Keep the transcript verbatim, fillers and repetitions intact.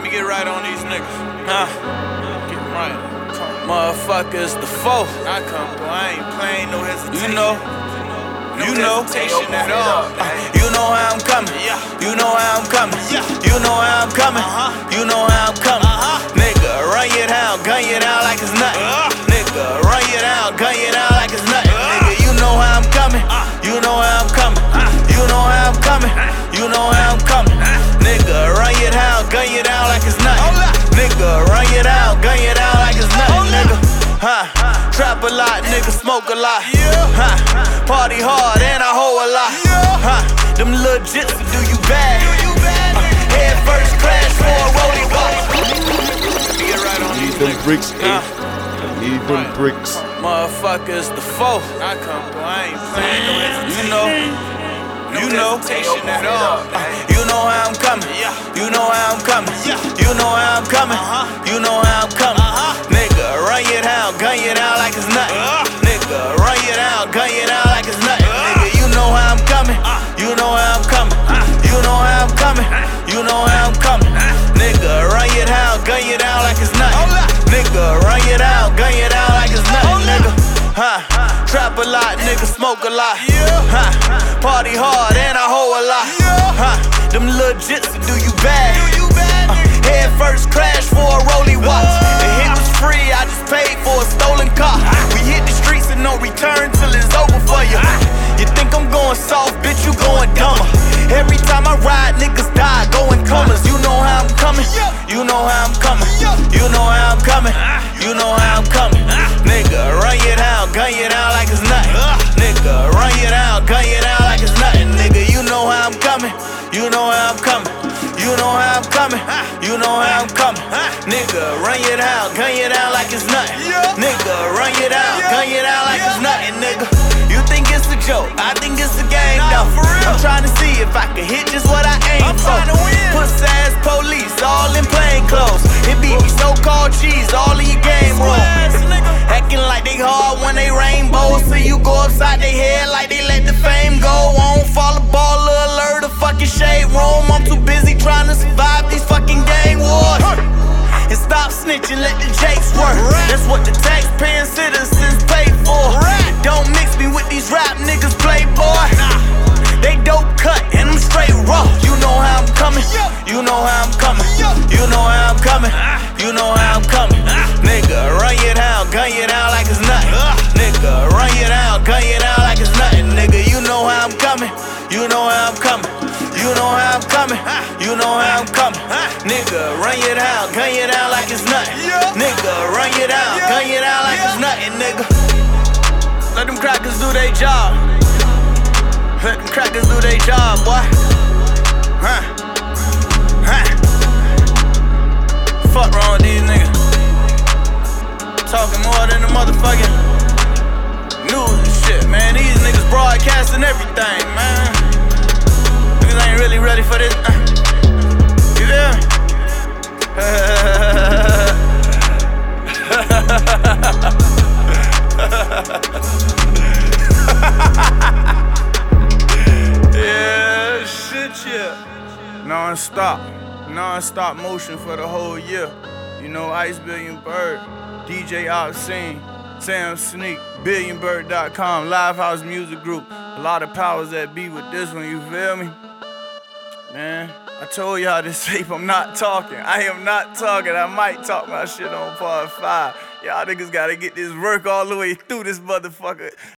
me get right on these niggas. Huh? Get right. Motherfuckers, the foe. I come through, I ain't playing no hesitation. You know. No you know. Hesitation at all. Uh, you know how I'm coming. Yeah. You know how I'm coming. Yeah. You know how I'm coming. Uh-huh. You know how I'm coming. Uh-huh. Nigga, run you down, gun you down like it's nothing. Uh. Nigga, run you down, gun you down like it's nothing. Uh. Nigga, you know how I'm coming. Uh. You know how I'm coming. Uh. You know how I'm coming. Uh. You know how I'm coming. Uh. Nigga, run you down, gun you down like it's nothing. Nigga, run you down, gun you down like it's nothing, nigga. Huh? Trap a lot, nigga, smoke a lot. Huh? Party hard and I hoe a lot. Huh? Them little jits will do you bad. Uh, head first crash for a rolling walk. Need them bricks, eh? Need them bricks. Motherfuckers, the foe. I come through, I ain't playing no hesitation. You know. You know, at all. Uh, you know how I'm coming. You know how I'm coming. You know how I'm coming. You know how I'm coming. Nigga, run you down, gun you down like it's nothing. Nigga, run you down, gun you down like it's nothing. Nigga, you know how I'm coming. You know how I'm coming. You know how I'm coming. You know how I'm coming. Nigga, run you down, gun you down like it's nothing. Nigga, run you down, gun you down like it's nothing, nigga. Huh? Trap a lot, nigga, smoke a lot. Huh? Party hard and I hoe a lot. Huh? Them little jits will do you bad. Uh, head first crash for a rolly watch. The hit was free, I just paid for a stolen car. We hit the streets and no return till it's over for you. You think I'm going soft, bitch, you going dumber. Every time I ride, niggas die, going comas. You know how I'm coming. You know how I'm coming. You know how I'm coming. You know how I'm coming. Nigga, run you down, gun you down like it's nothing. Nigga, run you down, gun you down like it's nothing. Nigga, you know how I'm coming. You know how I'm coming. You know how I'm coming. You know how I'm coming. Nigga, run you down, gun you down like it's nothing. Nigga, run you down, gun you down like it's nothing, nigga. You think it's a joke, I think it's a game though. I'm trying to see if I can hit just what I aim for. Puss ass police, all in plain clothes. It be me so-called cheese, all in your game room. Acting like they hard when they rainbows. So you go upside their head like they let the fame go on. Fall a baller alert, a fucking shade room. I'm too busy trying to survive these fucking gang wars. And stop snitching, let the jakes work. That's what the taxpaying citizens pay for. Don't mix me with these rap niggas, playboy. They dope cut and I'm straight raw. You know how I'm coming. You know how I'm coming. You know how I'm coming. You know how I'm coming. Nigga, run you down, gun you down like it's nothing. Nigga, run you down, gun you down like it's nothing. Nigga, you know how I'm coming. You know how I'm coming. You know how I'm coming. You know how I'm coming. Nigga, run you down, gun you down like it's nothing. Nigga, run you down, gun you down like it's nothing, nigga. Let them crackers do their job. Let them crackers do their job, boy. Huh? Huh? Fuck wrong with these niggas. Talking more than the motherfucking news and shit, man. These niggas broadcasting everything, man. Niggas ain't really ready for this. Uh, you feel me? Yeah, shit, yeah. Non-stop, non-stop motion for the whole year. You know, Ice Billion Bird, D J Obscene, Sam Sneak, billion bird dot com, Livehouse Music Group. A lot of powers that be with this one, you feel me? Man, I told y'all this tape, I'm not talking. I am not talking. I might talk my shit on part five. Y'all niggas gotta get this work all the way through this motherfucker.